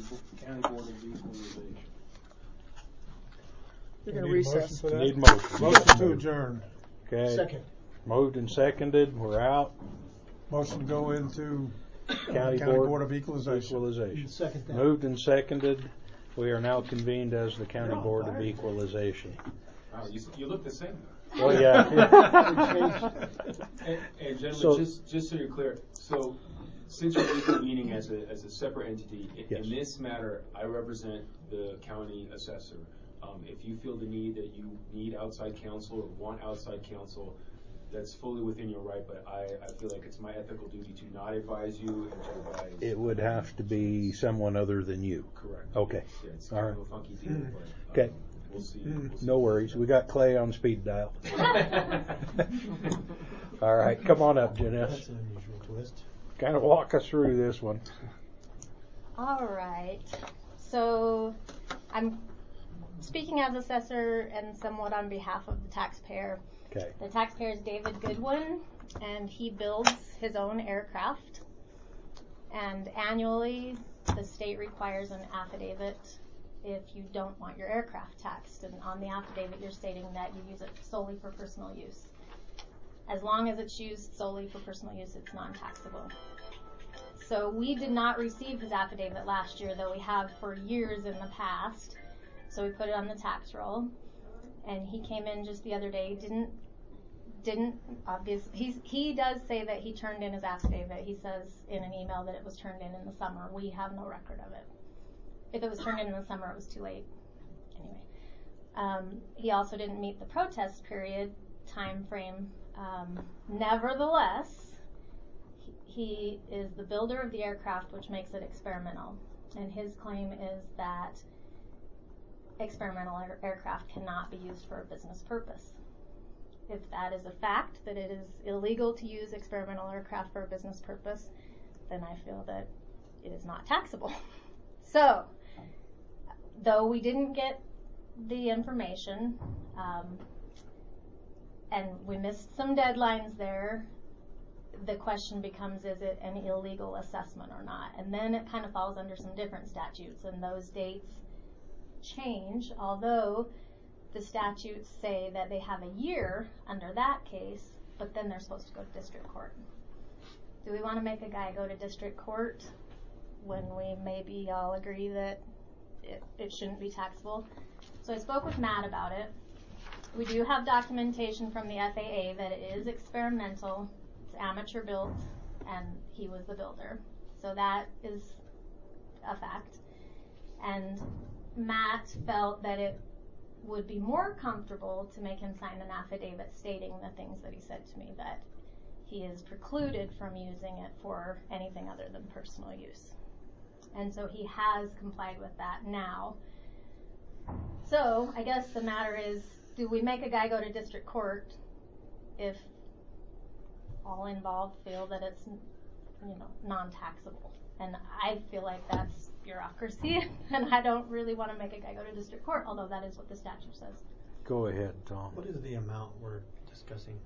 County Board of Equalization. You're going to recess. Need motion. Motion to adjourn. Okay. Second. Moved and seconded. We're out. Motion to go into County Board of Equalization. Second that. Moved and seconded. We are now convened as the County Board of Equalization. Wow, you look the same. Well, yeah. And gentlemen, So- just so you're clear, so since you're reconvening as a separate entity, Yes. in this matter, I represent the county assessor. If you feel the need that you need outside counsel or want outside counsel, that's fully within your right, but I feel like it's my ethical duty to not advise you and to advise. It would have to be someone other than you. Correct. Okay. Yeah, it's All kind right. of a funky deal, but Okay. we'll see. No worries. We got Clay on speed dial. All right. Come on up, Janess. That's an unusual twist. Kind of walk us through this one. All right. So I'm speaking as assessor and somewhat on behalf of the taxpayer. Okay. The taxpayer is David Goodwin, and he builds his own aircraft. And annually, the state requires an affidavit if you don't want your aircraft taxed. And on the affidavit, you're stating that you use it solely for personal use. As long as it's used solely for personal use, it's non-taxable. So we did not receive his affidavit last year, though we have for years in the past. So we put it on the tax roll, and he came in just the other day. Didn't obvious. He does say that he turned in his affidavit. He says in an email that it was turned in the summer. We have no record of it. If it was turned in the summer, it was too late. Anyway, he also didn't meet the protest period time frame. Nevertheless, he is the builder of the aircraft, which makes it experimental. And his claim is that experimental aircraft cannot be used for a business purpose. If that is a fact, that it is illegal to use experimental aircraft for a business purpose, then I feel that it is not taxable. So, though we didn't get the information, and we missed some deadlines there, the question becomes, is it an illegal assessment or not? And then it kind of falls under some different statutes, and those dates change, although the statutes say that they have a year under that case, but then they're supposed to go to district court. Do we want to make a guy go to district court when we maybe all agree that it shouldn't be taxable? So I spoke with Matt about it. We do have documentation from the FAA that it is experimental, it's amateur built, and he was the builder. So that is a fact. And Matt felt that it would be more comfortable to make him sign an affidavit stating the things that he said to me, that he is precluded from using it for anything other than personal use. And so he has complied with that now. So I guess the matter is, do we make a guy go to district court if all involved feel that it's, non-taxable? And I feel like that's bureaucracy, and I don't really want to make a guy go to district court, although that is what the statute says. Go ahead, Tom. What is the amount we're discussing?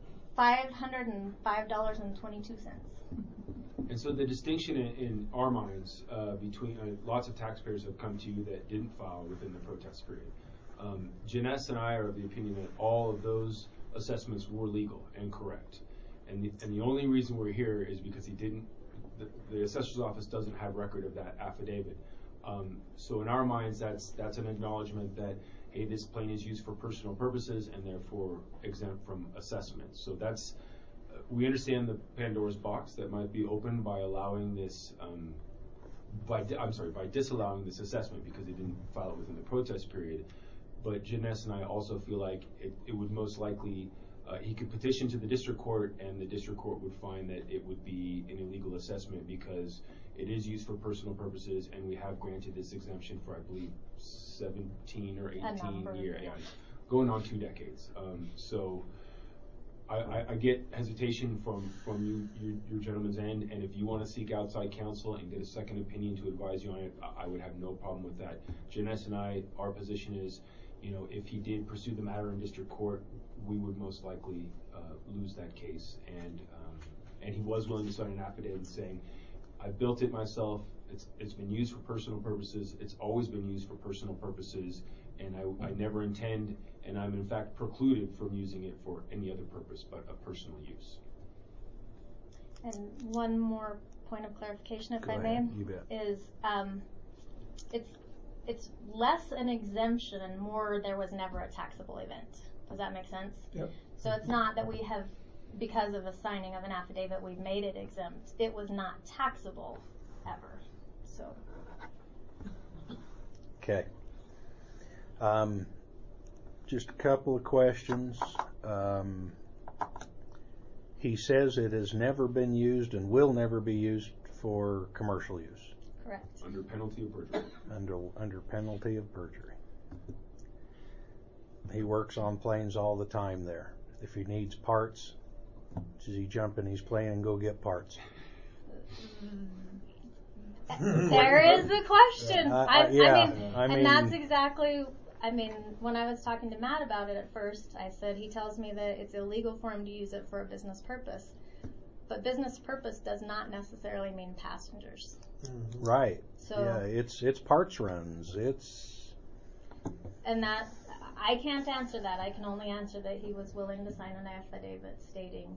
$505.22. And so the distinction in our minds between lots of taxpayers have come to you that didn't file within the protest period. Janess and I are of the opinion that all of those assessments were legal and correct. And the only reason we're here is because the assessor's office doesn't have record of that affidavit. So in our minds, that's an acknowledgement that, hey, this plane is used for personal purposes and therefore exempt from assessment. So that's, we understand the Pandora's box that might be opened by allowing this, by disallowing this assessment because they didn't file it within the protest period. But Janess and I also feel like it would most likely, he could petition to the district court, and the district court would find that it would be an illegal assessment because it is used for personal purposes, and we have granted this exemption for, I believe, 17 or 18 years, going on 2 decades. So I get hesitation from your gentleman's end, and if you want to seek outside counsel and get a second opinion to advise you on it, I would have no problem with that. Janess and I, our position is, if he did pursue the matter in district court, we would most likely lose that case. And he was willing to sign an affidavit saying, I built it myself, It's been used for personal purposes. It's always been used for personal purposes, and I never intend, and I'm in fact precluded from using it for any other purpose but a personal use. And one more point of clarification, if Go I may, ahead, you bet. is it's less an exemption and more there was never a taxable event. Does that make sense? Yep. So it's not that we have, because of a signing of an affidavit, we've made it exempt. It was not taxable ever. So. Okay. Just a couple of questions. He says it has never been used and will never be used for commercial use. Correct. Under penalty of perjury. Under penalty of perjury. He works on planes all the time there. If he needs parts, does he jump in his plane and go get parts? There is the question. I mean, and that's exactly. I mean, when I was talking to Matt about it at first, I said he tells me that it's illegal for him to use it for a business purpose, but business purpose does not necessarily mean passengers. Right. So yeah, it's parts runs. And that I can't answer that. I can only answer that he was willing to sign an affidavit stating.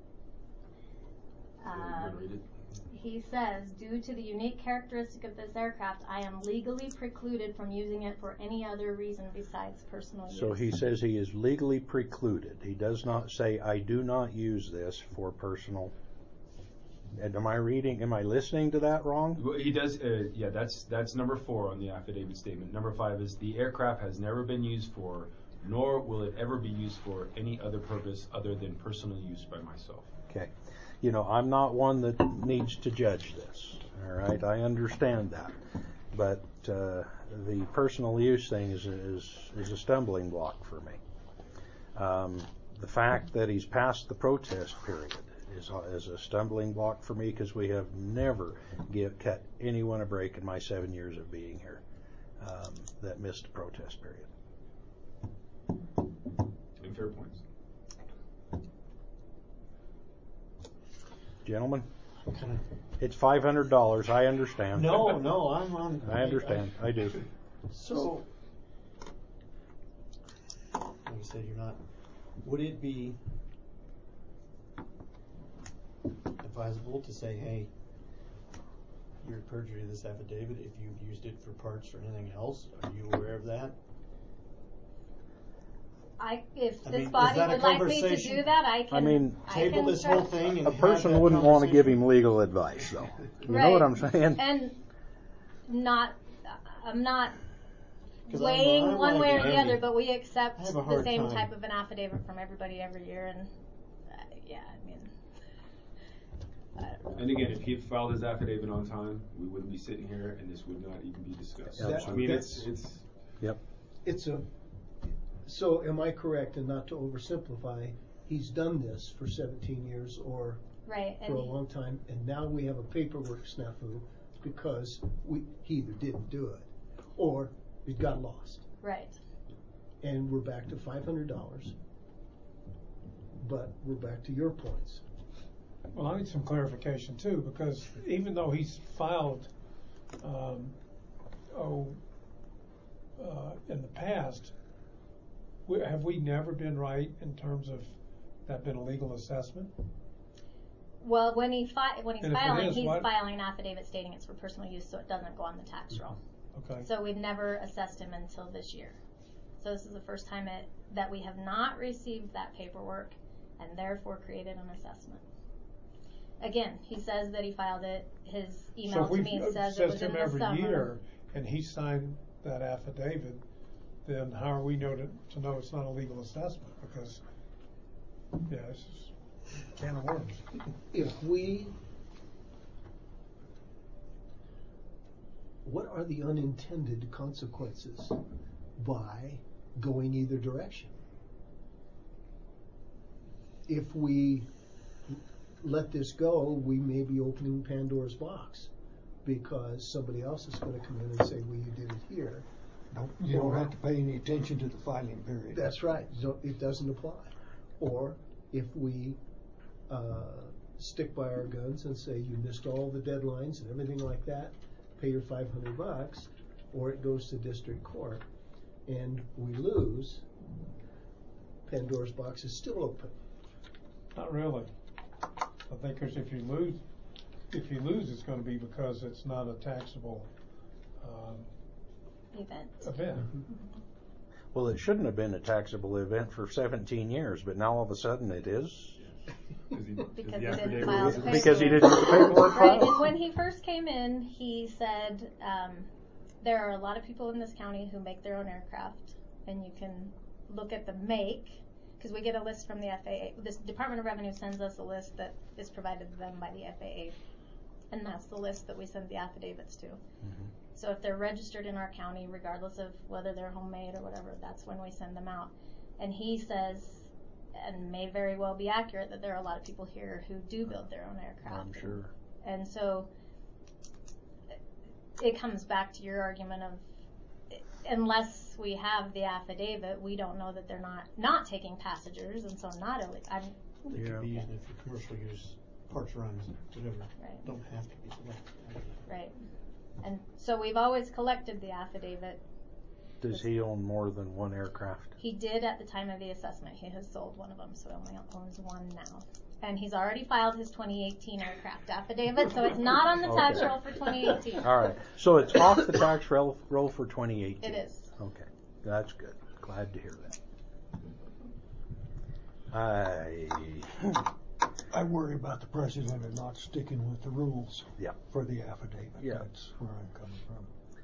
He says, due to the unique characteristic of this aircraft, I am legally precluded from using it for any other reason besides personal use. So he says he is legally precluded. He does not say, I do not use this for personal. And am I listening to that wrong? Well, he does, yeah, that's number 4 on the affidavit statement. Number 5 is the aircraft has never been used for, nor will it ever be used for any other purpose other than personal use by myself. Okay. You know, I'm not one that needs to judge this. All right, I understand that. But the personal use thing is a stumbling block for me. The fact that he's passed the protest period is a stumbling block for me because we have never cut anyone a break in my 7 years of being here that missed the protest period. And fair points. Gentlemen, it's $500. I understand. No, I'm on. I understand. I do. So, like you said, you're not. Would it be advisable to say, hey, you're perjury this affidavit if you've used it for parts or anything else? Are you aware of that? If I this mean, body is that a would like me to conversation? do that, I can. I mean, Table this whole thing and A person have that wouldn't want to give conversation? him legal advice, though. You Right. know what I'm saying? And I'm not 'Cause weighing I'm one like way or the Andy. other, but we accept I have a the hard same time. type of an affidavit from everybody every year, and yeah, I mean, I don't know. And again, if he had filed his affidavit on time, we wouldn't be sitting here, and this would not even be discussed. Absolutely. I mean, it's. Yep. So am I correct, and not to oversimplify, he's done this for 17 years or Right, for a and long time, and now we have a paperwork snafu because he either didn't do it or it got lost. right. And we're back to $500, but we're back to your points. Well, I need some clarification too, because even though he's filed, in the past, have we never been right in terms of that been a legal assessment? Well, when he's And if it filing, is, he's what- filing an affidavit stating it's for personal use, so it doesn't go on the tax roll. Okay. So we've never assessed him until this year. So this is the first time that we have not received that paperwork and therefore created an assessment. Again, he says that he filed it. His email to me says it was in the every summer. year, and he signed that affidavit, then how are we to know it's not a legal assessment? Because, yeah, it's just a can of worms. What are the unintended consequences by going either direction? If we let this go, we may be opening Pandora's box because somebody else is going to come in and say, well, you did it here. You don't have to pay any attention to the filing period. That's right. So it doesn't apply. Or if we stick by our guns and say you missed all the deadlines and everything like that, pay your $500, or it goes to district court, and we lose, Pandora's box is still open. Not really. I think 'cause if you lose, it's going to be because it's not a taxable event. Well, it shouldn't have been a taxable event for 17 years, but now all of a sudden it is. Because he didn't file the Because he paperwork. didn't get the paperwork Right, filed. and when he first came in, he said, there are a lot of people in this county who make their own aircraft, and you can look at the make, because we get a list from the FAA. This Department of Revenue sends us a list that is provided to them by the FAA, and that's the list that we send the affidavits to. Mm-hmm. So if they're registered in our county, regardless of whether they're homemade or whatever, that's when we send them out. And he says, and may very well be accurate, that there are a lot of people here who do build their own aircraft. I'm sure. And so it comes back to your argument of, unless we have the affidavit, we don't know that they're not taking passengers, and so not illegal. They could be using it for commercial use, parts runs, whatever. Right. Don't have to be selected. Right. And so we've always collected the affidavit. Does he own more than one aircraft? He did at the time of the assessment. He has sold one of them, so he only owns one now. And he's already filed his 2018 aircraft affidavit, so it's not on the tax roll for 2018. All right. So it's off the tax roll for 2018. It is. Okay. That's good. Glad to hear that. I worry about the president and not sticking with the rules Yeah. for the affidavit. Yeah. That's where I'm coming from.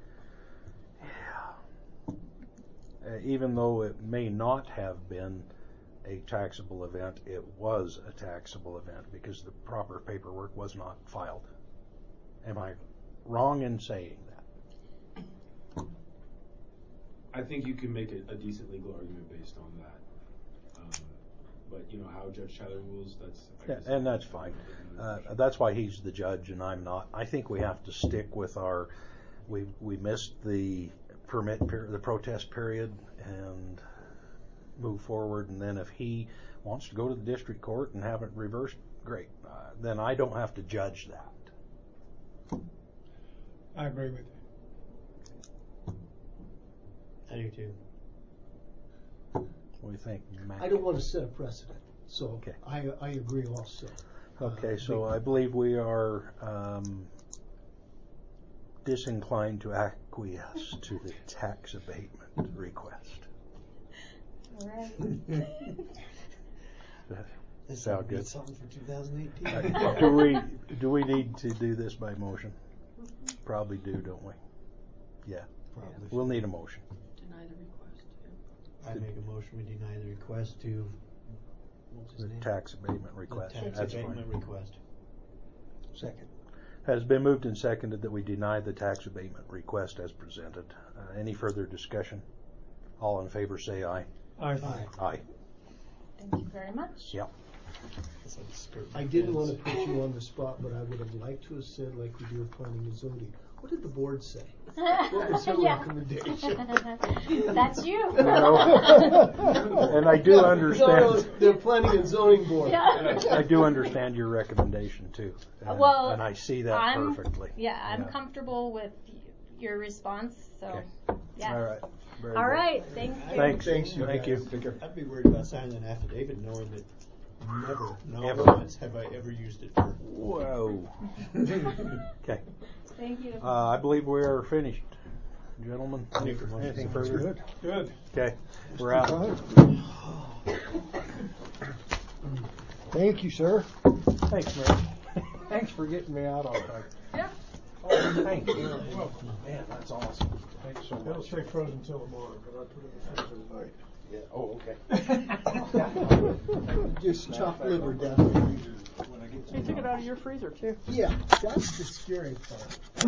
Even though it may not have been a taxable event, it was a taxable event because the proper paperwork was not filed. Am I wrong in saying that? I think you can make a decent legal argument based on that. But you know how Judge Tyler rules. And that's fine. That's why he's the judge and I'm not. I think we have to stick with our. We missed the permit period, the protest period, and move forward. And then if he wants to go to the district court and have it reversed, great. Then I don't have to judge that. I agree with you. I do too. What do you think, Matt? I don't want to set a precedent, so Okay. I agree also. Okay, so I believe we are disinclined to acquiesce to the tax abatement request. Right. This Sound would be good? something for 2018. Do we need to do this by motion? Probably do, don't we? Yeah. Probably. We'll need a motion. Deny the request. I make a motion we deny the request to what was his The name? tax abatement request. The tax That's abatement fine. request. Second. Has been moved and seconded that we deny the tax abatement request as presented. Any further discussion? All in favor say aye. Aye. Aye. Thank you very much. Yep. That's like skirt I didn't want to put you on the spot, but I would have liked to have said, like we do with planning and zoning, what did the board say? What was your Yeah. recommendation? That's you. And I do understand. No, the planning and zoning board. Yeah. I do understand your recommendation too. And, Well, and I see that I'm perfectly. I'm comfortable with your response. So, Okay. yeah. All right. Very All good. right. Thank you. Thanks. Thanks, you Thank you. guys. I'd be worried about signing an affidavit knowing that not Ever. once have I ever used it for. Whoa. Okay. Thank you. I believe we are finished. Gentlemen, anything further? Good. Good. Okay. We're out. Thank you, sir. Thanks, Mary. Thanks for getting me out on time. Yeah. Oh, thank you. Man, that's awesome. Thanks so It'll much. stay frozen till tomorrow, but I put it in the freezer tonight. Yeah. Oh, okay. Just chopped liver down there. You took it out of your freezer too. Yeah, that's the scary part.